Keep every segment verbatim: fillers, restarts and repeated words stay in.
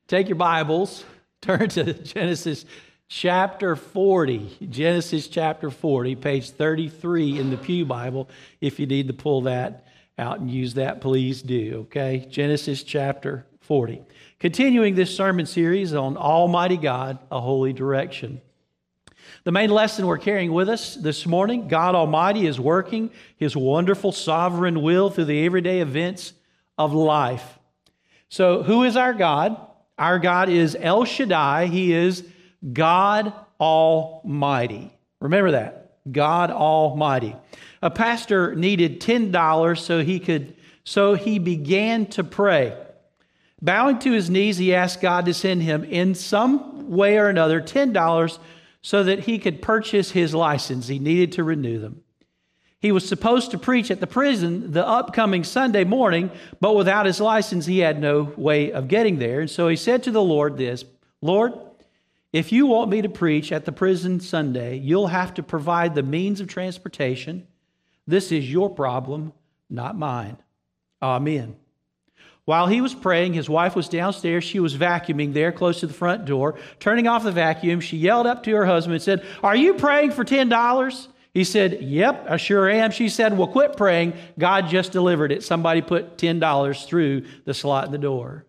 Take your Bibles, turn to Genesis chapter forty. Genesis chapter forty, page thirty-three in the Pew Bible. If you need to pull that out and use that, please do, okay? Genesis chapter forty. Continuing this sermon series on Almighty God, a Holy Direction. The main lesson we're carrying with us this morning, God Almighty is working His wonderful sovereign will through the everyday events of life. So who is our God? Our God is El Shaddai. He is God Almighty. Remember that, God Almighty. A pastor needed ten dollars so he could, so he began to pray. Bowing to his knees, he asked God to send him in some way or another ten dollars so that he could purchase his license. He needed to renew them. He was supposed to preach at the prison the upcoming Sunday morning, but without his license, he had no way of getting there. And so he said to the Lord this, Lord, if you want me to preach at the prison Sunday, you'll have to provide the means of transportation. This is your problem, not mine. Amen. While he was praying, his wife was downstairs. She was vacuuming there close to the front door. Turning off the vacuum, she yelled up to her husband and said, "Are you praying for ten dollars? He said, "Yep, I sure am." She said, "Well, quit praying. God just delivered it. Somebody put ten dollars through the slot in the door."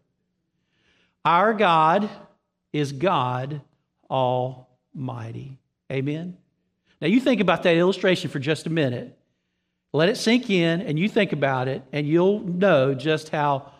Our God is God Almighty. Amen? Now, you think about that illustration for just a minute. Let it sink in, and you think about it, and you'll know just how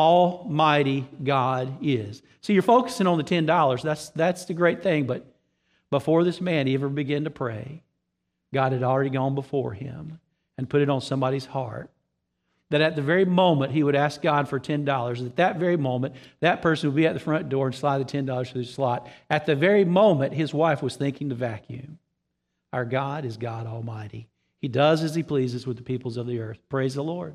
Almighty God is. See, you're focusing on the ten dollars. That's, that's the great thing. But before this man ever began to pray, God had already gone before him and put it on somebody's heart that at the very moment he would ask God for ten dollars, at that very moment, that person would be at the front door and slide the ten dollars through the slot. At the very moment, his wife was thinking to vacuum. Our God is God Almighty. He does as He pleases with the peoples of the earth. Praise the Lord.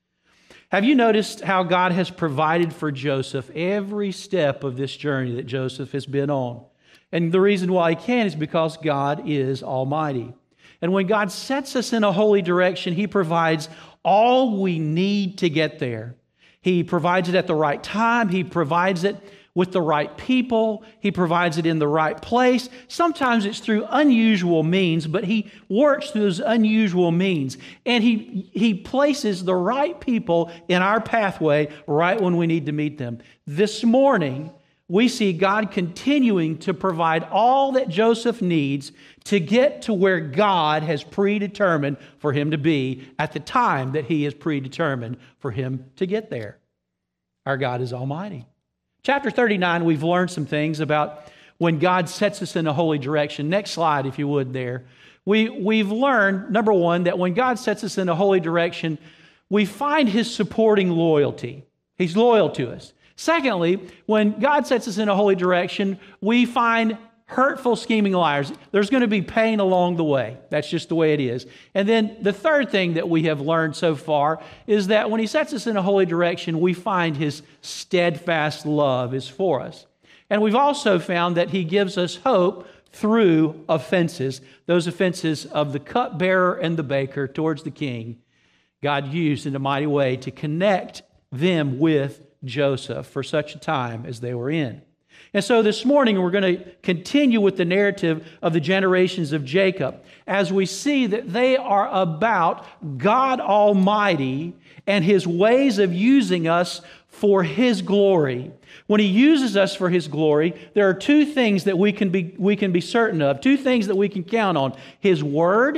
Have you noticed how God has provided for Joseph every step of this journey that Joseph has been on? And the reason why He can is because God is Almighty. And when God sets us in a holy direction, He provides all we need to get there. He provides it at the right time. He provides it with the right people. He provides it in the right place. Sometimes it's through unusual means, but He works through those unusual means. And He, he places the right people in our pathway right when we need to meet them. This morning, we see God continuing to provide all that Joseph needs to get to where God has predetermined for him to be at the time that He has predetermined for him to get there. Our God is Almighty. Chapter thirty-nine, we've learned some things about when God sets us in a holy direction. Next slide, if you would, there. We, we've learned, number one, that when God sets us in a holy direction, we find His supporting loyalty. He's loyal to us. Secondly, when God sets us in a holy direction, we find hurtful, scheming liars. There's going to be pain along the way. That's just the way it is. And then the third thing that we have learned so far is that when He sets us in a holy direction, we find His steadfast love is for us. And we've also found that He gives us hope through offenses, those offenses of the cupbearer and the baker towards the king. God used in a mighty way to connect them with Joseph for such a time as they were in. And so this morning we're going to continue with the narrative of the generations of Jacob as we see that they are about God Almighty and His ways of using us for His glory. When He uses us for His glory, there are two things that we can be, we can be certain of, two things that we can count on: His Word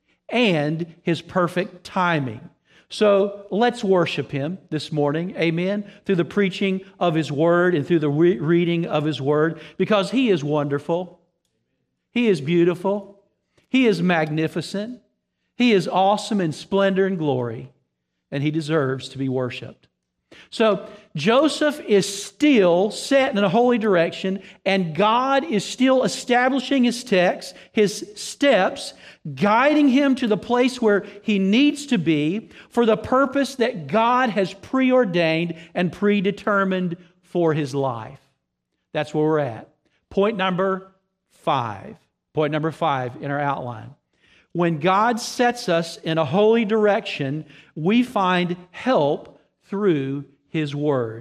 and His perfect timing. So let's worship Him this morning, amen, through the preaching of His Word and through the re- reading of His Word, because He is wonderful. He is beautiful. He is magnificent. He is awesome in splendor and glory, and He deserves to be worshiped. So Joseph is still set in a holy direction, and God is still establishing His text, His steps, guiding him to the place where he needs to be for the purpose that God has preordained and predetermined for his life. That's where we're at. Point number five. Point number five in our outline. When God sets us in a holy direction, we find help through His Word.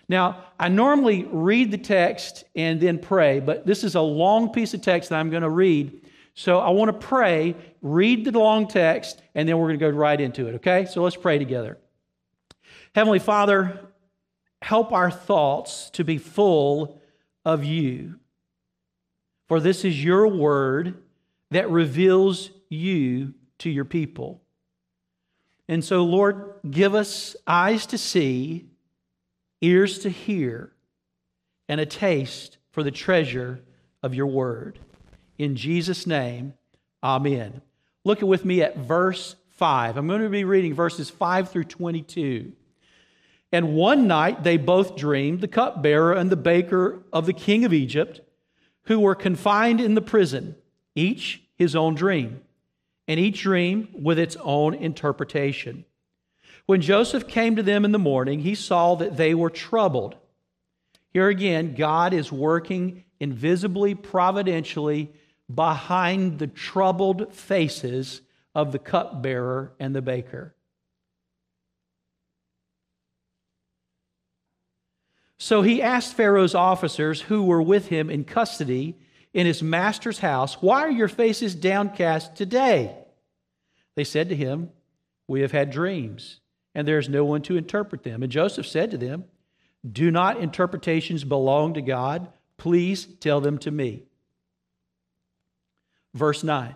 Now, I normally read the text and then pray, but this is a long piece of text that I'm going to read. So I want to pray, read the long text, and then we're going to go right into it, okay? So let's pray together. Heavenly Father, help our thoughts to be full of you. For this is your word that reveals you to your people. And so, Lord, give us eyes to see, ears to hear, and a taste for the treasure of your word. In Jesus' name, amen. Look with me at verse five. I'm going to be reading verses five through twenty-two. And one night they both dreamed, the cupbearer and the baker of the king of Egypt, who were confined in the prison, each his own dream, and each dream with its own interpretation. When Joseph came to them in the morning, he saw that they were troubled. Here again, God is working invisibly, providentially, behind the troubled faces of the cupbearer and the baker. So he asked Pharaoh's officers who were with him in custody in his master's house, "Why are your faces downcast today?" They said to him, "We have had dreams, and there is no one to interpret them." And Joseph said to them, "Do not interpretations belong to God? Please tell them to me." Verse nine.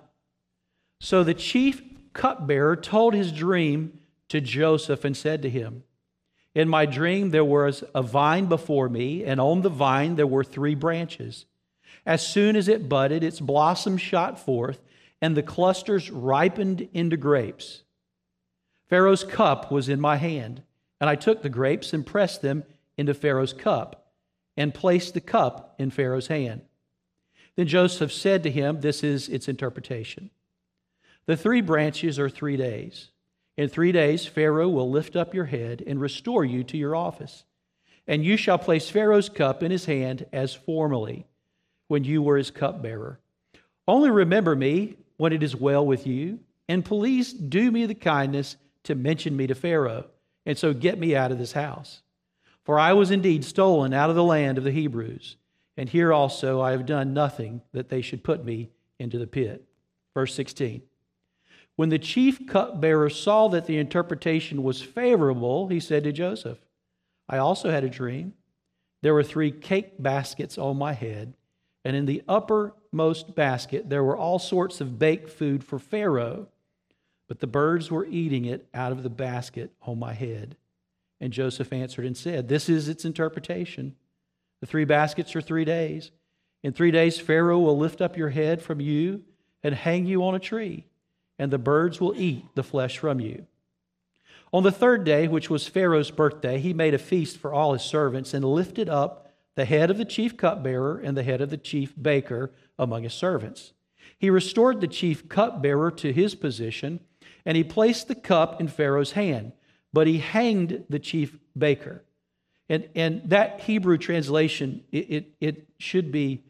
So the chief cupbearer told his dream to Joseph and said to him, "In my dream there was a vine before me, and on the vine there were three branches. As soon as it budded, its blossoms shot forth, and the clusters ripened into grapes. Pharaoh's cup was in my hand, and I took the grapes and pressed them into Pharaoh's cup, and placed the cup in Pharaoh's hand." Then Joseph said to him, this is its interpretation, "The three branches are three days. In three days Pharaoh will lift up your head and restore you to your office, and you shall place Pharaoh's cup in his hand as formerly, when you were his cupbearer. Only remember me when it is well with you, and please do me the kindness to mention me to Pharaoh, and so get me out of this house. For I was indeed stolen out of the land of the Hebrews, and here also I have done nothing that they should put me into the pit." Verse sixteen. When the chief cupbearer saw that the interpretation was favorable, he said to Joseph, "I also had a dream. There were three cake baskets on my head, and in the uppermost basket there were all sorts of baked food for Pharaoh, but the birds were eating it out of the basket on my head." And Joseph answered and said, "This is its interpretation. The three baskets are three days. In three days Pharaoh will lift up your head from you and hang you on a tree, and the birds will eat the flesh from you." On the third day, which was Pharaoh's birthday, he made a feast for all his servants and lifted up the head of the chief cupbearer and the head of the chief baker among his servants. He restored the chief cupbearer to his position, and he placed the cup in Pharaoh's hand, but he hanged the chief baker. And, and that Hebrew translation, it, it, it should be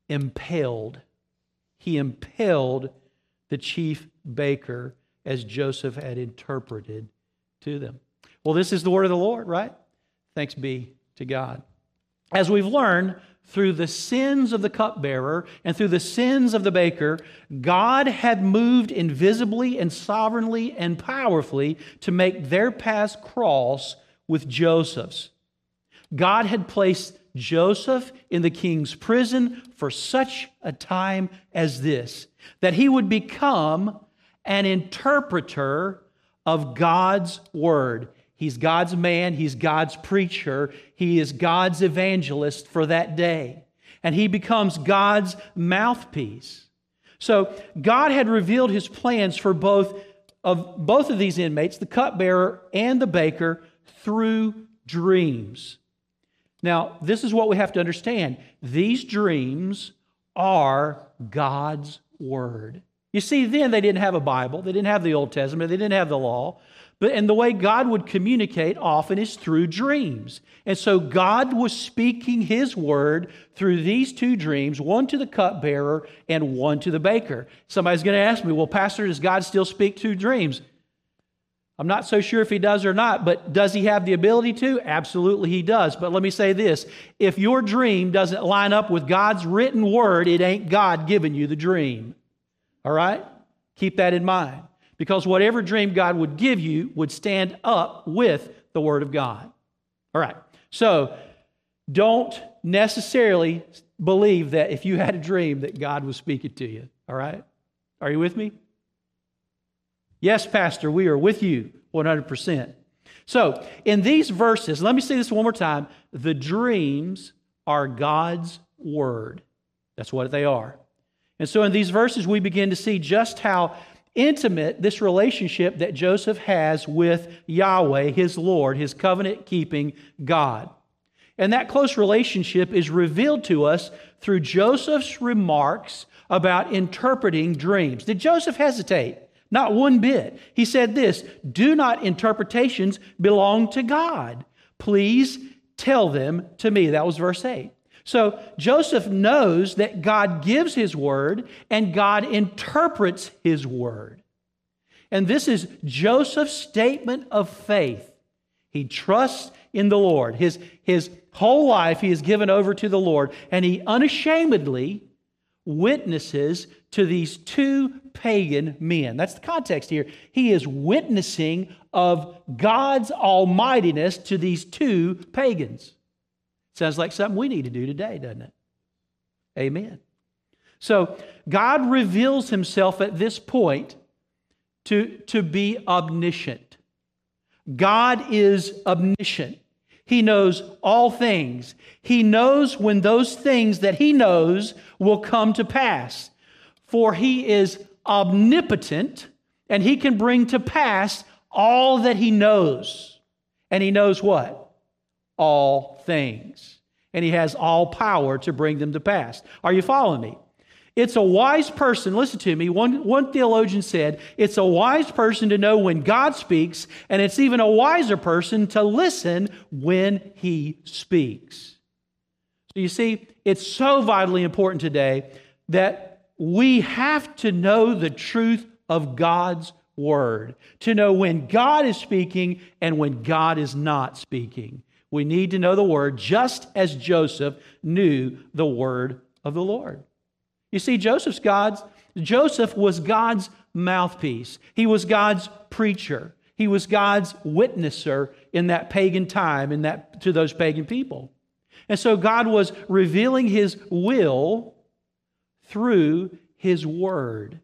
impaled. He impaled the chief baker as Joseph had interpreted to them. Well, this is the word of the Lord, right? Thanks be to God. As we've learned, through the sins of the cupbearer and through the sins of the baker, God had moved invisibly and sovereignly and powerfully to make their paths cross with Joseph's. God had placed Joseph in the king's prison for such a time as this, that he would become an interpreter of God's word. He's God's man, he's God's preacher, he is God's evangelist for that day. And he becomes God's mouthpiece. So God had revealed his plans for both of both of these inmates, the cupbearer and the baker, through dreams. Now, this is what we have to understand. These dreams are God's word. You see, then they didn't have a Bible, they didn't have the Old Testament, they didn't have the law. But and the way God would communicate often is through dreams. And so God was speaking his word through these two dreams, one to the cupbearer and one to the baker. Somebody's going to ask me, well, Pastor, does God still speak through dreams? I'm not so sure if he does or not, but does he have the ability to? Absolutely he does. But let me say this. If your dream doesn't line up with God's written word, it ain't God giving you the dream. All right? Keep that in mind. Because whatever dream God would give you would stand up with the word of God. All right. So don't necessarily believe that if you had a dream that God was speaking to you. All right? Are you with me? Yes, Pastor, we are with you one hundred percent. So, in these verses, let me say this one more time. The dreams are God's word. That's what they are. And so in these verses, we begin to see just how intimate this relationship that Joseph has with Yahweh, his Lord, his covenant-keeping God. And that close relationship is revealed to us through Joseph's remarks about interpreting dreams. Did Joseph hesitate? Not one bit. He said this, "Do not interpretations belong to God? Please tell them to me." That was verse eight. So Joseph knows that God gives his word and God interprets his word. And this is Joseph's statement of faith. He trusts in the Lord. His, his whole life he is given over to the Lord, and he unashamedly witnesses to these two pagan men. That's the context here. He is witnessing of God's almightiness to these two pagans. Sounds like something we need to do today, doesn't it? Amen. So God reveals himself at this point to, to be omniscient. God is omniscient. He knows all things. He knows when those things that he knows will come to pass. For he is omnipotent, and he can bring to pass all that he knows. And he knows what? All things. And he has all power to bring them to pass. Are you following me? It's a wise person, listen to me, one, one theologian said, it's a wise person to know when God speaks, and it's even a wiser person to listen when he speaks. So you see, it's so vitally important today that we have to know the truth of God's word, to know when God is speaking and when God is not speaking. We need to know the word just as Joseph knew the word of the Lord. You see, Joseph's God's, Joseph was God's mouthpiece. He was God's preacher. He was God's witnesser in that pagan time, in that to those pagan people. And so God was revealing his will through his word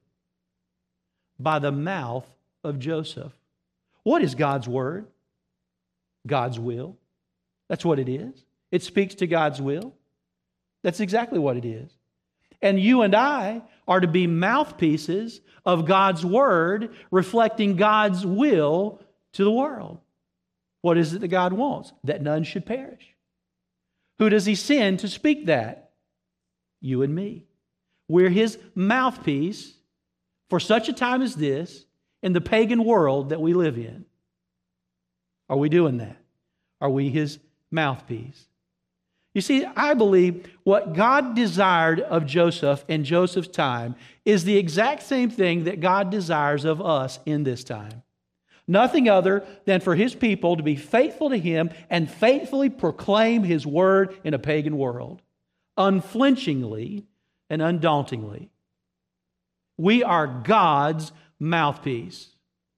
by the mouth of Joseph. What is God's word? God's will. That's what it is. It speaks to God's will. That's exactly what it is. And you and I are to be mouthpieces of God's word, reflecting God's will to the world. What is it that God wants? That none should perish. Who does he send to speak that? You and me. We're his mouthpiece for such a time as this in the pagan world that we live in. Are we doing that? Are we his mouthpiece? You see, I believe what God desired of Joseph in Joseph's time is the exact same thing that God desires of us in this time. Nothing other than for his people to be faithful to him and faithfully proclaim his word in a pagan world, unflinchingly and undauntingly. We are God's mouthpiece.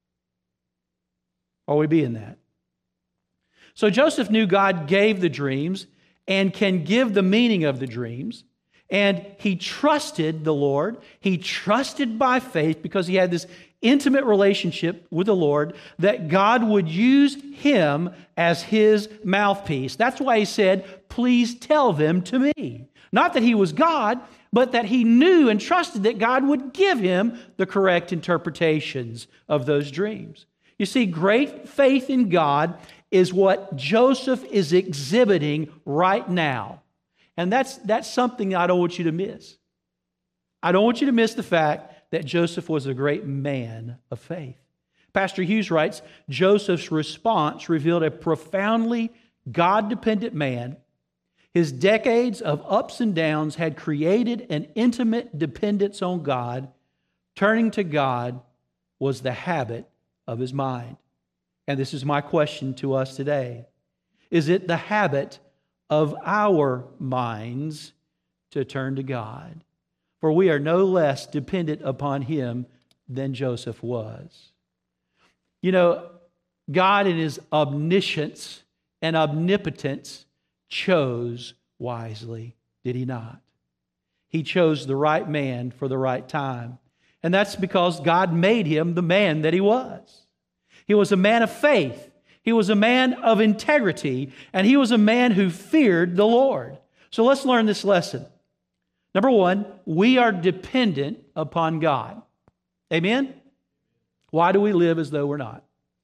Are we being that? So Joseph knew God gave the dreams and can give the meaning of the dreams. And he trusted the Lord. He trusted by faith because he had this intimate relationship with the Lord that God would use him as his mouthpiece. That's why he said, "Please tell them to me." Not that he was God, but that he knew and trusted that God would give him the correct interpretations of those dreams. You see, great faith in God is what Joseph is exhibiting right now. And that's, that's something I don't want you to miss. I don't want you to miss the fact that Joseph was a great man of faith. Pastor Hughes writes, Joseph's response revealed a profoundly God-dependent man. His decades of ups and downs had created an intimate dependence on God. Turning to God was the habit of his mind. And this is my question to us today. Is it the habit of our minds to turn to God? For we are no less dependent upon Him than Joseph was. You know, God in His omniscience and omnipotence chose wisely, did He not? He chose the right man for the right time. And that's because God made him the man that he was. He was a man of faith. He was a man of integrity. And he was a man who feared the Lord. So let's learn this lesson. Number one, we are dependent upon God. Amen? Why do we live as though we're not?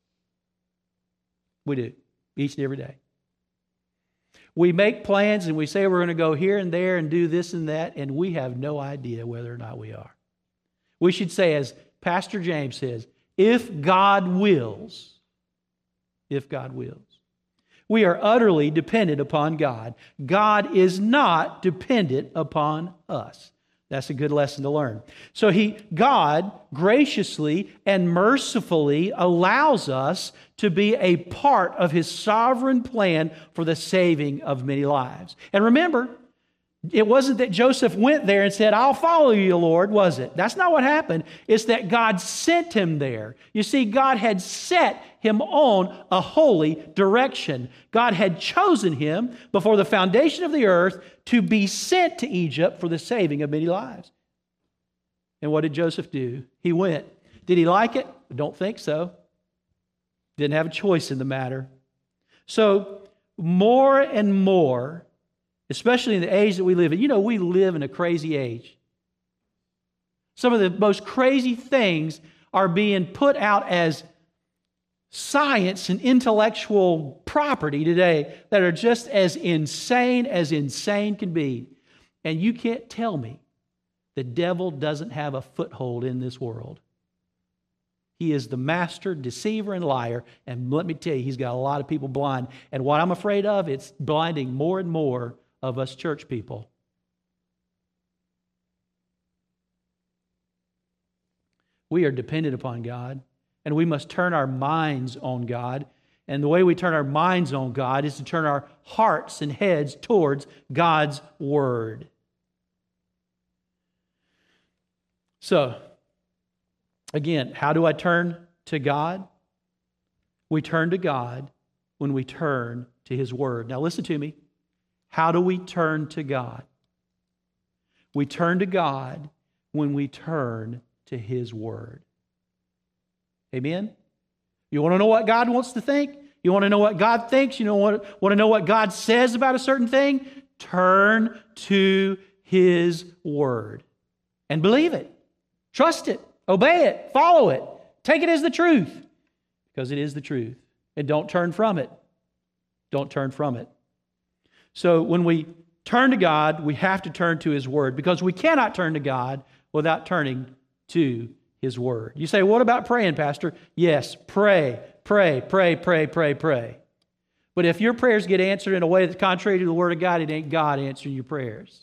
We do, each and every day. We make plans and we say we're going to go here and there and do this and that, and we have no idea whether or not we are. We should say, as Pastor James says, if God wills, if God wills. We are utterly dependent upon God. God is not dependent upon us. That's a good lesson to learn. So he, God graciously and mercifully allows us to be a part of His sovereign plan for the saving of many lives. And remember, it wasn't that Joseph went there and said, I'll follow you, Lord, was it? That's not what happened. It's that God sent him there. You see, God had set him on a holy direction. God had chosen him before the foundation of the earth to be sent to Egypt for the saving of many lives. And what did Joseph do? He went. Did he like it? I don't think so. Didn't have a choice in the matter. So more and more, especially in the age that we live in. You know, we live in a crazy age. Some of the most crazy things are being put out as science and intellectual property today that are just as insane as insane can be. And you can't tell me the devil doesn't have a foothold in this world. He is the master deceiver and liar. And let me tell you, he's got a lot of people blind. And what I'm afraid of, it's blinding more and more of us church people. We are dependent upon God, and we must turn our minds on God. And the way we turn our minds on God is to turn our hearts and heads towards God's Word. So, again, how do I turn to God? We turn to God when we turn to His Word. Now listen to me. How do we turn to God? We turn to God when we turn to His Word. Amen? You want to know what God wants to think? You want to know what God thinks? You know what, want to know what God says about a certain thing? Turn to His Word and believe it. Trust it. Obey it. Follow it. Take it as the truth, because it is the truth. And don't turn from it. Don't turn from it. So when we turn to God, we have to turn to His Word, because we cannot turn to God without turning to His Word. You say, what about praying, Pastor? Yes, pray, pray, pray, pray, pray, pray. But if your prayers get answered in a way that's contrary to the Word of God, it ain't God answering your prayers.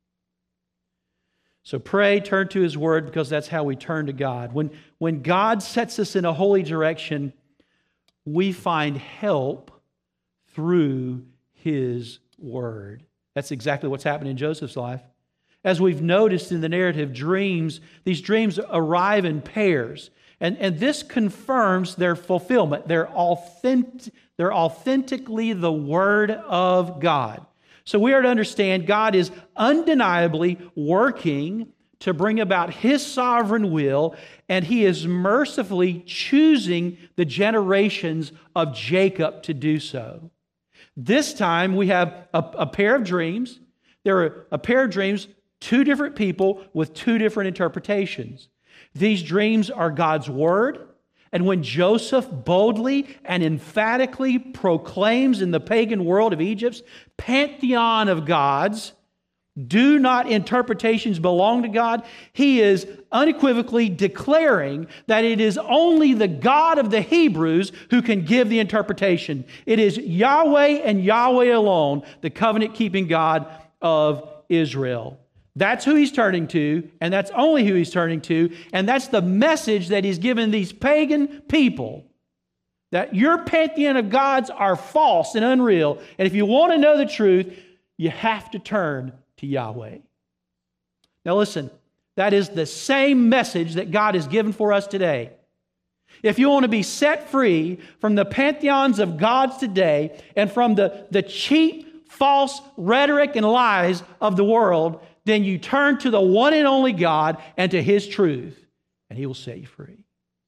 So pray, turn to His Word, because that's how we turn to God. When, when God sets us in a holy direction, we find help through His Word. That's exactly what's happened in Joseph's life. As we've noticed in the narrative, dreams, these dreams arrive in pairs. And, and this confirms their fulfillment. They're, authentic, they're authentically the Word of God. So we are to understand God is undeniably working to bring about His sovereign will, and He is mercifully choosing the generations of Jacob to do so. This time we have a, a pair of dreams. There are a pair of dreams, two different people with two different interpretations. These dreams are God's Word. And when Joseph boldly and emphatically proclaims in the pagan world of Egypt's pantheon of gods, do not interpretations belong to God? He is unequivocally declaring that it is only the God of the Hebrews who can give the interpretation. It is Yahweh and Yahweh alone, the covenant-keeping God of Israel. That's who He's turning to, and that's only who He's turning to, and that's the message that He's given these pagan people That your pantheon of gods are false and unreal. And if you want to know the truth, you have to turn to Yahweh. Now listen, that is the same message that God has given for us today. If you want to be set free from the pantheons of gods today and from the, the cheap, false rhetoric and lies of the world, then you turn to the one and only God and to His truth, and He will set you free.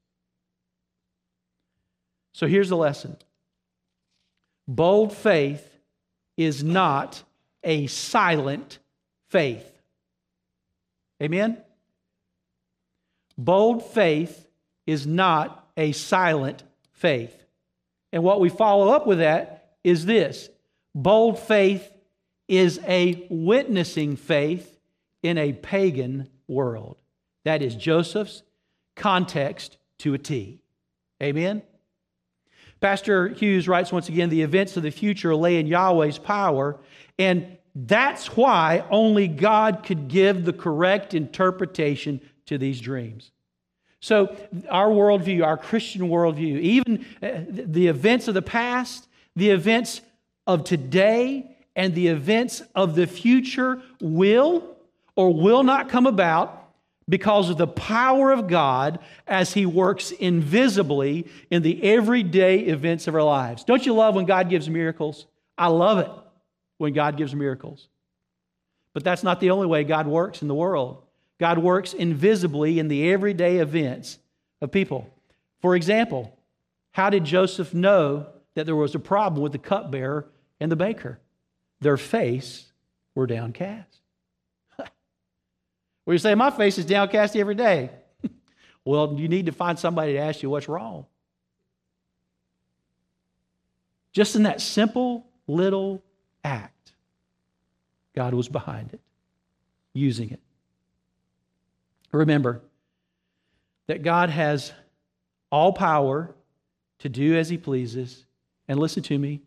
So here's the lesson. Bold faith is not a silent faith. Amen? Bold faith is not a silent faith. And what we follow up with that is this. Bold faith is a witnessing faith in a pagan world. That is Joseph's context to a T. Amen? Pastor Hughes writes once again, the events of the future lay in Yahweh's power, and that's why only God could give the correct interpretation to these dreams. So our worldview, our Christian worldview, even the events of the past, the events of today, and the events of the future will or will not come about because of the power of God as He works invisibly in the everyday events of our lives. Don't you love when God gives miracles? I love it when God gives miracles. But that's not the only way God works in the world. God works invisibly in the everyday events of people. For example, how did Joseph know that there was a problem with the cupbearer and the baker? Their faces were downcast. Well, you say, my face is downcast every day. Well, you need to find somebody to ask you what's wrong. Just in that simple little act, God was behind it, using it. Remember that God has all power to do as He pleases. And listen to me,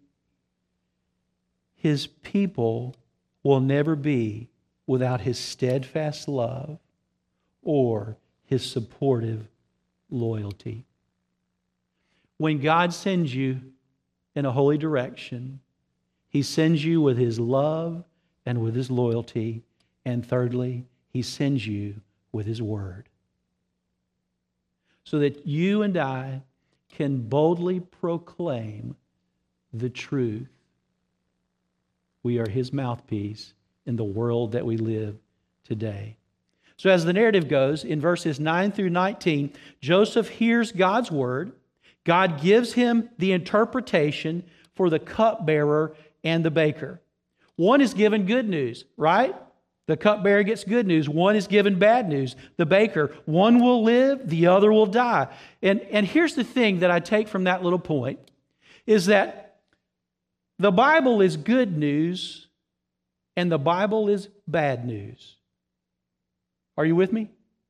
His people will never be without His steadfast love or His supportive loyalty. When God sends you in a holy direction, He sends you with His love and with His loyalty. And thirdly, He sends you with His word. So that you and I can boldly proclaim the truth. We are His mouthpiece in the world that we live today. So as the narrative goes, in verses nine through nineteen, Joseph hears God's word. God gives him the interpretation for the cupbearer and the baker. One is given good news, right? The cupbearer gets good news. One is given bad news. The baker, one will live, the other will die. And, and here's the thing that I take from that little point, is that the Bible is good news and the Bible is bad news. Are you with me?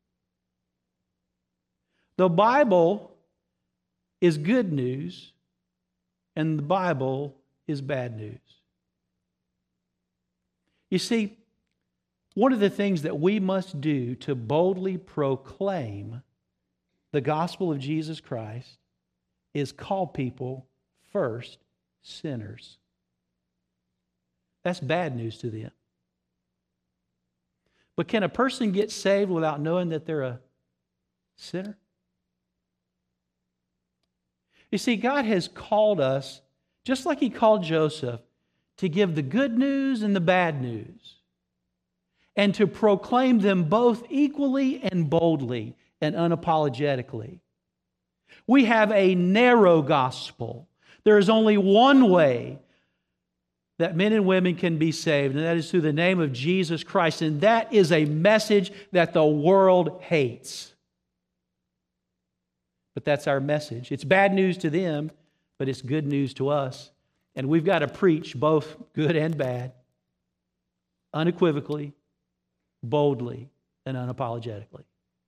The Bible is good news and the Bible is bad news. You see, one of the things that we must do to boldly proclaim the gospel of Jesus Christ is call people first sinners. That's bad news to them. But can a person get saved without knowing that they're a sinner? You see, God has called us, just like He called Joseph, to give the good news and the bad news, and to proclaim them both equally and boldly and unapologetically. We have a narrow gospel. There is only one way that men and women can be saved, and that is through the name of Jesus Christ. And that is a message that the world hates. But that's our message. It's bad news to them, but it's good news to us. And we've got to preach both good and bad, unequivocally, boldly, and unapologetically.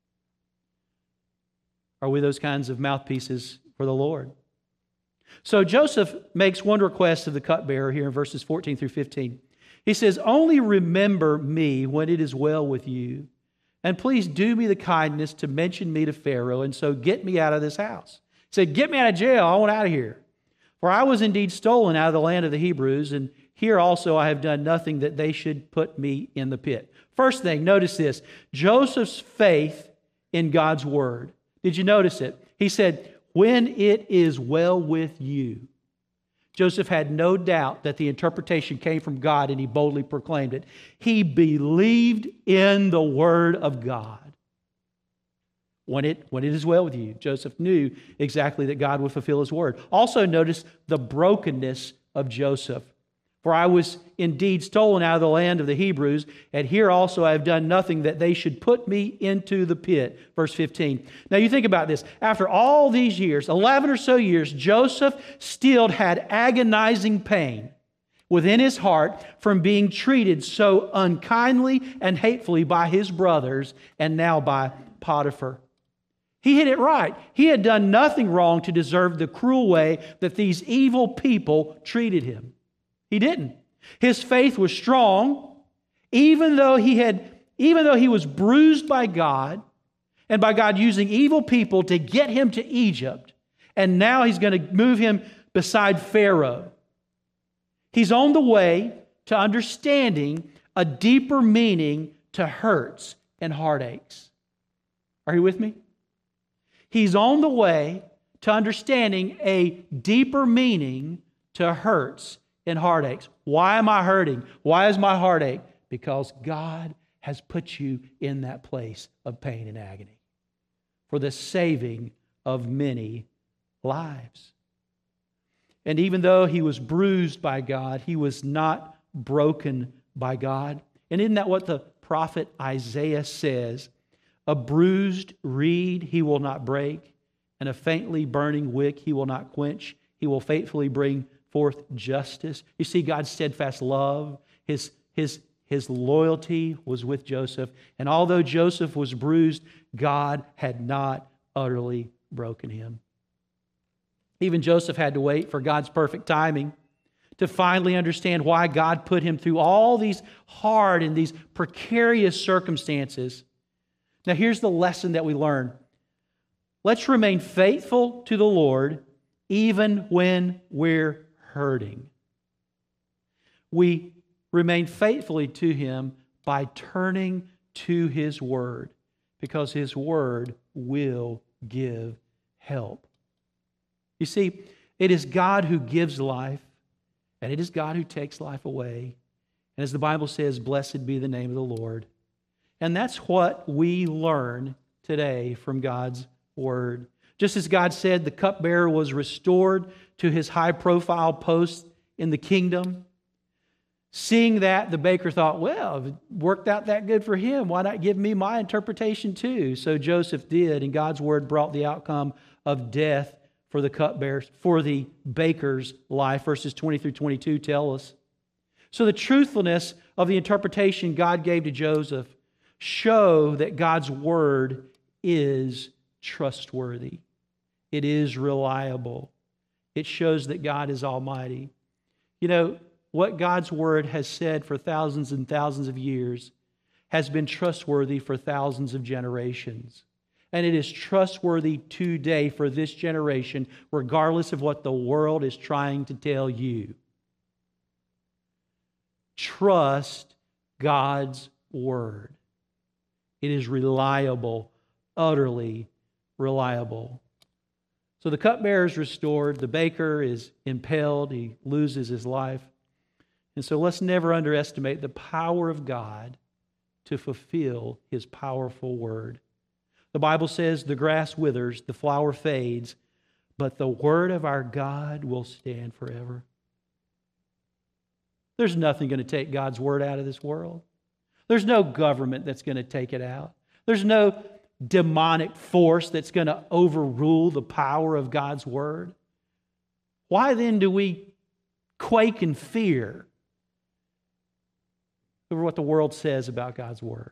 Are we those kinds of mouthpieces for the Lord? So Joseph makes one request of the cupbearer here in verses fourteen through fifteen. He says, "Only remember me when it is well with you, and please do me the kindness to mention me to Pharaoh, and so get me out of this house." said, get me out of jail. I want out of here. For I was indeed stolen out of the land of the Hebrews, and here also I have done nothing that they should put me in the pit. First thing, notice this. Joseph's faith in God's word. Did you notice it? He said, when it is well with you. Joseph had no doubt that the interpretation came from God, and he boldly proclaimed it. He believed in the word of God. When it, when it is well with you, Joseph knew exactly that God would fulfill his word. Also notice the brokenness of Joseph. For I was indeed stolen out of the land of the Hebrews, and here also I have done nothing that they should put me into the pit. Verse fifteen. Now you think about this. After all these years, eleven or so years, Joseph still had agonizing pain within his heart from being treated so unkindly and hatefully by his brothers and now by Potiphar. He hit it right. He had done nothing wrong to deserve the cruel way that these evil people treated him. He didn't. His faith was strong, even though he had, even though he was bruised by God and by God using evil people to get him to Egypt. And now he's going to move him beside Pharaoh. He's on the way to understanding a deeper meaning to hurts and heartaches. Are you with me? He's on the way to understanding a deeper meaning to hurts and heartaches. Why am I hurting? Why is my heartache? Because God has put you in that place of pain and agony for the saving of many lives. And even though he was bruised by God, he was not broken by God. And isn't that what the prophet Isaiah says? A bruised reed he will not break, and a faintly burning wick he will not quench. He will faithfully bring forth justice. You see, God's steadfast love, His, his, his loyalty was with Joseph. And although Joseph was bruised, God had not utterly broken him. Even Joseph had to wait for God's perfect timing to finally understand why God put him through all these hard and these precarious circumstances. Now, here's the lesson that we learn. Let's remain faithful to the Lord even when we're hurting. We remain faithfully to Him by turning to His Word, because His Word will give help. You see, it is God who gives life, and it is God who takes life away. And as the Bible says, blessed be the name of the Lord. And that's what we learn today from God's Word. Just as God said the cupbearer was restored to his high-profile post in the kingdom, seeing that, the baker thought, well, if it worked out that good for him, why not give me my interpretation too? So Joseph did, and God's Word brought the outcome of death for the cupbearer, for the baker's life. Verses twenty through twenty-two tell us. So the truthfulness of the interpretation God gave to Joseph show that God's Word is trustworthy. It is reliable. It shows that God is almighty. You know, what God's Word has said for thousands and thousands of years has been trustworthy for thousands of generations. And it is trustworthy today for this generation, regardless of what the world is trying to tell you. Trust God's Word. It is reliable, utterly reliable. So the cupbearer is restored. The baker is impaled. He loses his life. And so let's never underestimate the power of God to fulfill His powerful Word. The Bible says the grass withers, the flower fades, but the Word of our God will stand forever. There's nothing going to take God's Word out of this world. There's no government that's going to take it out. There's no demonic force that's going to overrule the power of God's Word. Why then do we quake in fear over what the world says about God's Word?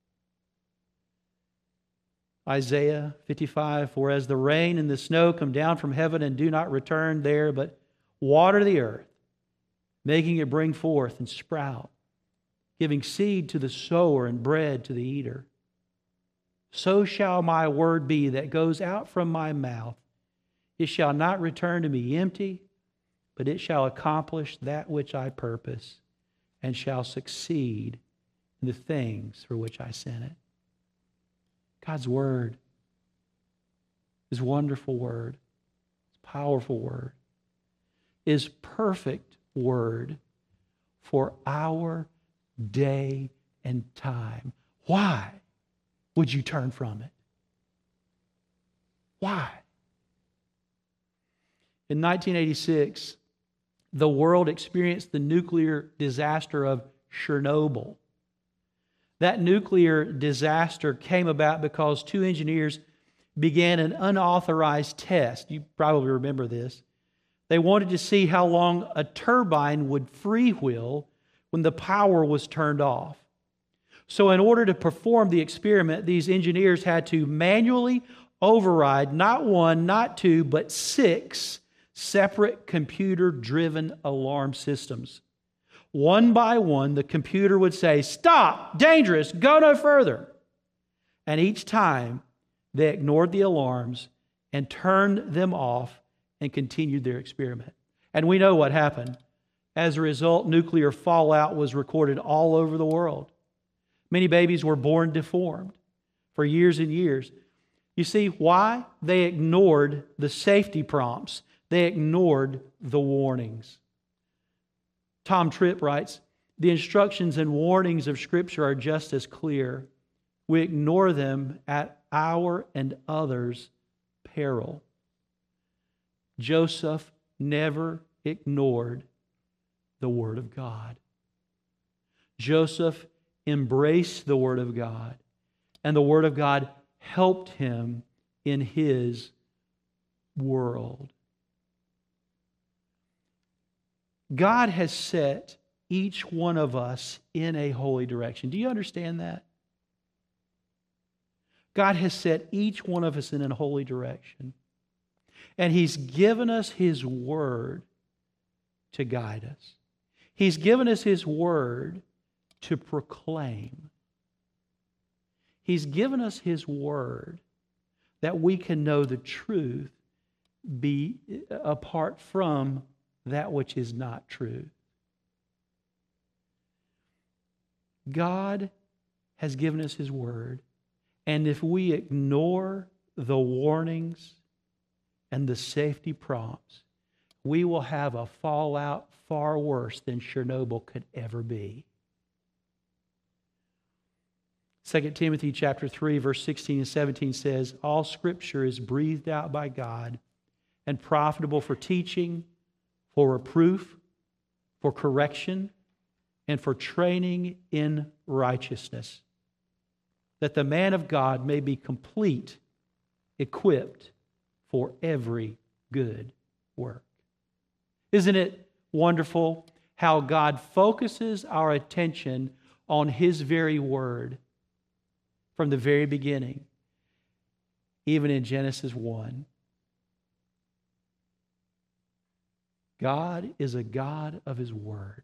Isaiah fifty-five, for as the rain and the snow come down from heaven and do not return there, but water the earth, making it bring forth and sprout, giving seed to the sower and bread to the eater, so shall my word be that goes out from my mouth. It shall not return to me empty, but it shall accomplish that which I purpose, and shall succeed in the things for which I sent it. God's Word, His wonderful Word, His powerful Word, is perfect Word for our day and time. Why would you turn from it? Why? In nineteen eighty-six, the world experienced the nuclear disaster of Chernobyl. That nuclear disaster came about because two engineers began an unauthorized test. You probably remember this. They wanted to see how long a turbine would freewheel when the power was turned off. So in order to perform the experiment, these engineers had to manually override not one, not two, but six separate computer-driven alarm systems. One by one, the computer would say, "Stop! Dangerous! Go no further!" And each time, they ignored the alarms and turned them off and continued their experiment. And we know what happened. As a result, nuclear fallout was recorded all over the world. Many babies were born deformed for years and years. You see why? They ignored the safety prompts. They ignored the warnings. Tom Tripp writes, "The instructions and warnings of Scripture are just as clear. We ignore them at our and others' peril." Joseph never ignored the Word of God. Joseph embraced the Word of God, and the Word of God helped him in his world. God has set each one of us in a holy direction. Do you understand that? God has set each one of us in a holy direction. And He's given us His Word to guide us. He's given us His Word to proclaim. He's given us His Word that we can know the truth be apart from that which is not true. God has given us His Word, and if we ignore the warnings and the safety prompts, we will have a fallout far worse than Chernobyl could ever be. Second Timothy chapter three, verse sixteen and seventeen says, "All Scripture is breathed out by God and profitable for teaching, for reproof, for correction, and for training in righteousness, that the man of God may be complete, equipped for every good work." Isn't it wonderful how God focuses our attention on His very Word from the very beginning, even in Genesis one? God is a God of His Word.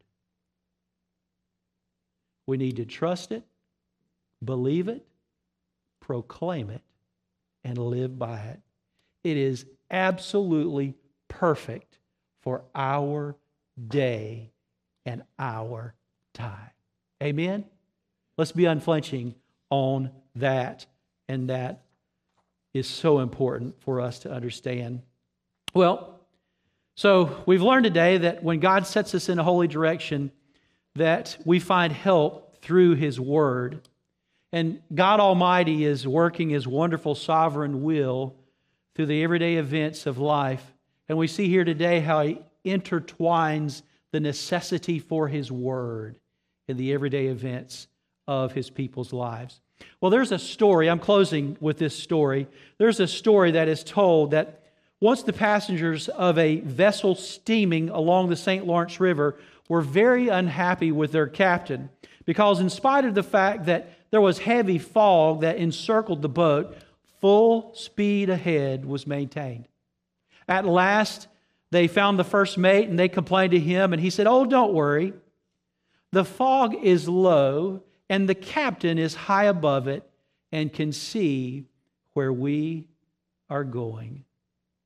We need to trust it, believe it, proclaim it, and live by it. It is absolutely perfect for our day and our time. Amen? Let's be unflinching on that, and that is so important for us to understand. Well, so we've learned today that when God sets us in a holy direction, that we find help through His Word. And God Almighty is working His wonderful sovereign will through the everyday events of life. And we see here today how He intertwines the necessity for His Word in the everyday events of His people's lives. Well, there's a story, I'm closing with this story. There's a story that is told that once the passengers of a vessel steaming along the Saint Lawrence River were very unhappy with their captain, because in spite of the fact that there was heavy fog that encircled the boat, full speed ahead was maintained. At last, they found the first mate and they complained to him, and he said, "Oh, don't worry. The fog is low and the captain is high above it and can see where we are going."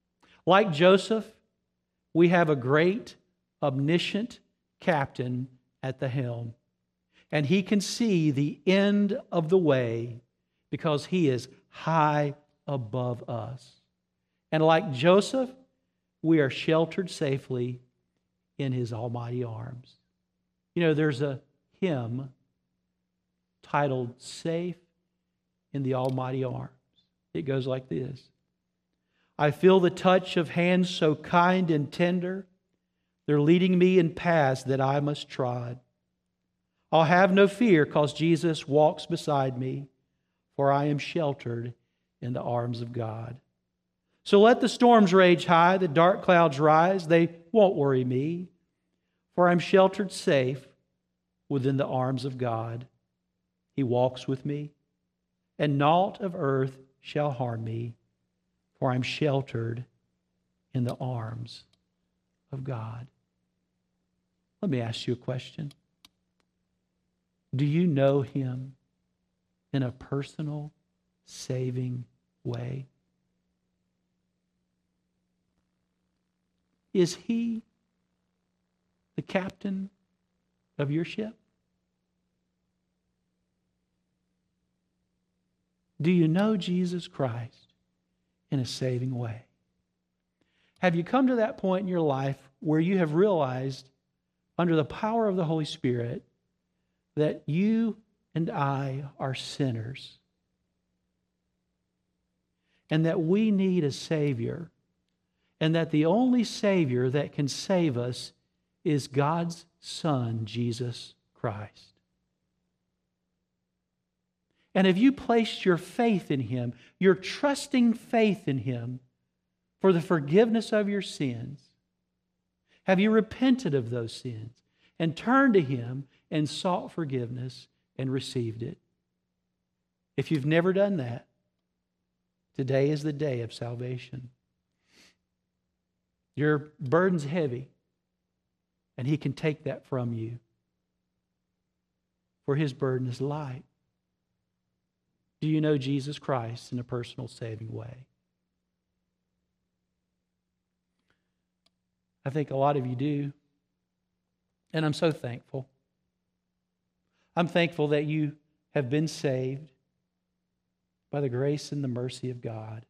Like Joseph, we have a great, omniscient captain at the helm. And he can see the end of the way because he is high above us. And like Joseph, we are sheltered safely in his almighty arms. You know, there's a hymn titled Safe in the Almighty Arms. It goes like this. I feel the touch of hands so kind and tender. They're leading me in paths that I must trod. I'll have no fear because Jesus walks beside me, for I am sheltered in the arms of God. So let the storms rage high, the dark clouds rise. They won't worry me, for I'm sheltered safe within the arms of God. He walks with me, and naught of earth shall harm me, for I'm sheltered in the arms of God. Let me ask you a question. Do you know Him in a personal, saving way? Is He the captain of your ship? Do you know Jesus Christ in a saving way? Have you come to that point in your life where you have realized, under the power of the Holy Spirit, that you and I are sinners and that we need a Savior, and that the only Savior that can save us is God's Son, Jesus Christ? And have you placed your faith in Him, your trusting faith in Him for the forgiveness of your sins? Have you repented of those sins and turned to Him and sought forgiveness and received it? If you've never done that, today is the day of salvation. Your burden's heavy, and He can take that from you, for His burden is light. Do you know Jesus Christ in a personal, saving way? I think a lot of you do, and I'm so thankful. I'm thankful that you have been saved by the grace and the mercy of God.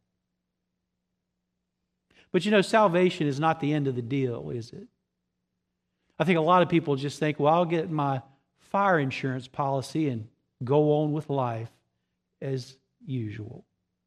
But you know, salvation is not the end of the deal, is it? I think a lot of people just think, well, I'll get my fire insurance policy and go on with life as usual.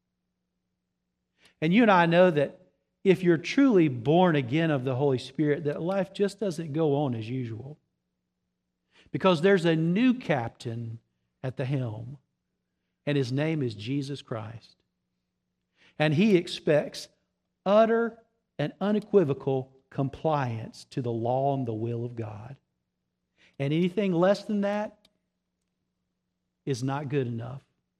And you and I know that if you're truly born again of the Holy Spirit, that life just doesn't go on as usual. Because there's a new captain at the helm, and His name is Jesus Christ. And He expects utter and unequivocal compliance to the law and the will of God. And anything less than that is not good enough.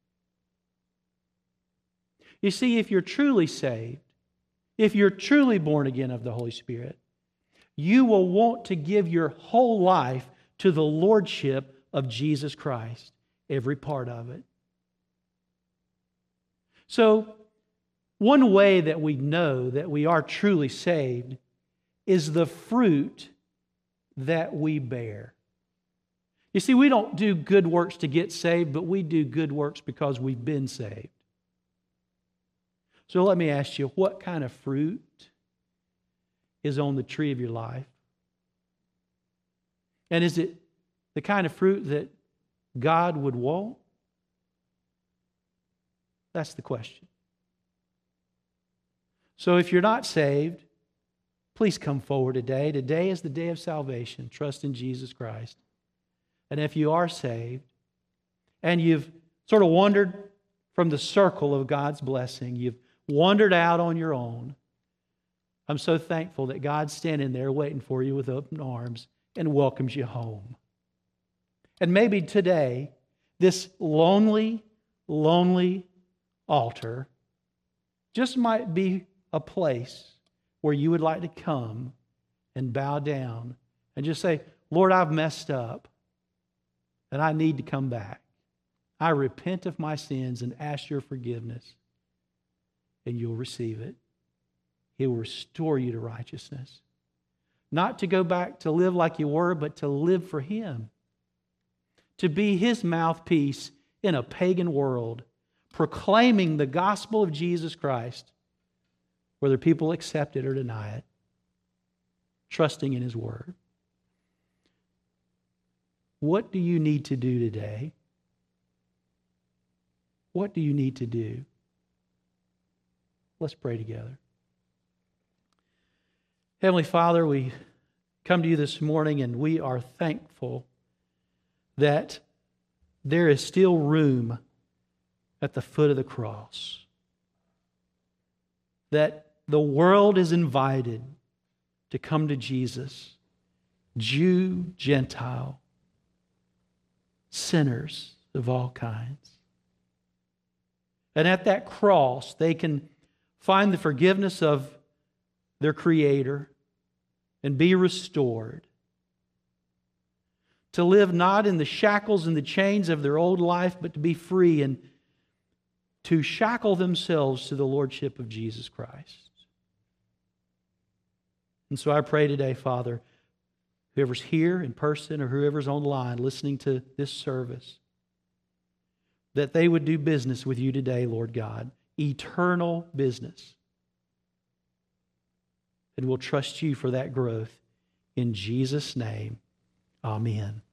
You see, if you're truly saved, if you're truly born again of the Holy Spirit, you will want to give your whole life to the lordship of Jesus Christ, every part of it. So, one way that we know that we are truly saved is the fruit that we bear. You see, we don't do good works to get saved, but we do good works because we've been saved. So let me ask you, what kind of fruit is on the tree of your life? And is it the kind of fruit that God would want? That's the question. So if you're not saved, please come forward today. Today is the day of salvation. Trust in Jesus Christ. And if you are saved and you've sort of wandered from the circle of God's blessing, you've wandered out on your own, I'm so thankful that God's standing there waiting for you with open arms and welcomes you home. And maybe today, this lonely, lonely altar just might be a place where you would like to come and bow down and just say, Lord, I've messed up and I need to come back. I repent of my sins and ask your forgiveness, and you'll receive it. He will restore you to righteousness. Not to go back to live like you were, but to live for Him. To be His mouthpiece in a pagan world, proclaiming the gospel of Jesus Christ, whether people accept it or deny it, trusting in His Word. What do you need to do today? What do you need to do? Let's pray together. Heavenly Father, we come to you this morning and we are thankful that there is still room at the foot of the cross. That the world is invited to come to Jesus, Jew, Gentile, sinners of all kinds. And at that cross, they can find the forgiveness of their Creator and be restored. To live not in the shackles and the chains of their old life, but to be free and to shackle themselves to the Lordship of Jesus Christ. And so I pray today, Father, whoever's here in person or whoever's online listening to this service, that they would do business with you today, Lord God, eternal business. And we'll trust you for that growth. In Jesus' name, amen.